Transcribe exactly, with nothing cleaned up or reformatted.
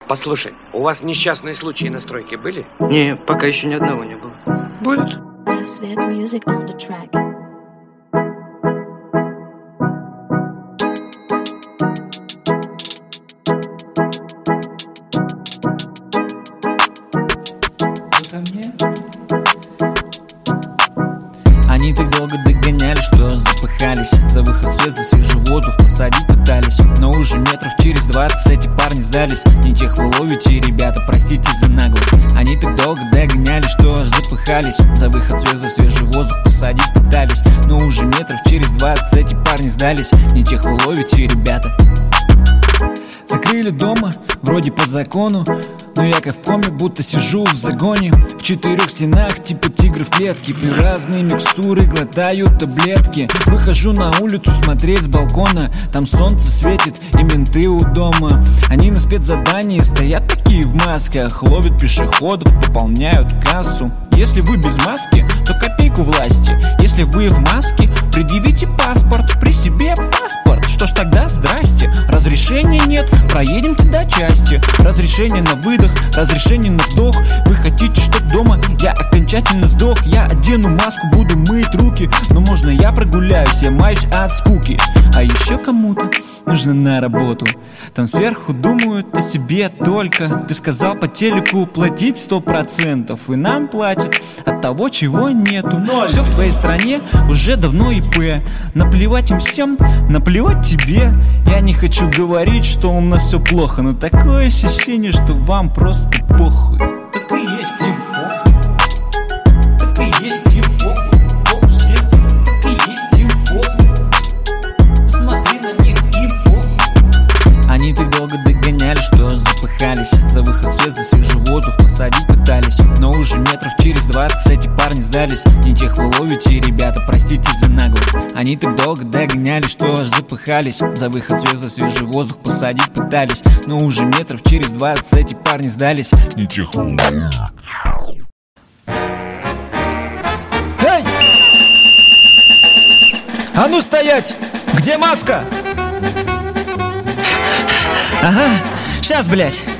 Послушай, у вас несчастные случаи на стройке были? Не, пока еще ни одного не было. Будет. Рассвет Music on the track. Они так долго догоняли, что запыхались. За выход в свет, за свежий воздух посадить пытались. Но уже метров через двадцать эти парни сдались. Не тех вы ловите, ребята, простите за наглость. Они так долго догоняли, что аж запыхались. За выход в свет, за свежий воздух посадить пытались. Но уже метров через двадцать эти парни сдались. Не тех вы ловите, ребята. Закрыли дома, вроде по закону, но я как в коме, будто сижу в загоне. В четырех стенах, типа тигры в клетке. Пью разные микстуры, глотаю таблетки. Выхожу на улицу смотреть с балкона. Там солнце светит и менты у дома. Они на спецзадании стоят такие в масках. Ловят пешеходов, пополняют кассу. Если вы без маски, то копейку власти. Если вы в маске, предъявите паспорт. При себе паспорт, что ж тогда здрасте. Разрешения нет, проедемте до части. Разрешение на выдох, разрешение на вдох. Вы хотите, чтоб дома я окончательно сдох? Я одену маску, буду мыть руки. Но можно я прогуляюсь, я маюсь от скуки. А еще кому-то нужно на работу. Там сверху думают о себе только. Ты сказал по телеку платить сто процентов, и нам платят от того, чего нету. Все в твоей стране уже давно и пэ. Наплевать им всем, наплевать тебе. Я не хочу говорить, что у нас все плохо, но такое ощущение, что вам просто похуй. Так и есть им похуй. Так и есть им похуй. Похуй всем. Так и есть им похуй. Посмотри на них, им похуй. Они так долго догоняли, что запыхались. За выход в свет, за свежий воздух посадить пытались. Но уже метров через двадцать эти парни сдались. Не тех вы ловите, ребята, простите за наглость. Они так долго догоняли, что аж запыхались. За выход в свет, за свежий воздух посадить пытались. Но уже метров через двадцать эти парни сдались. Не тех вы ловите. Эй! А ну стоять! Где маска? Ага, сейчас, блядь.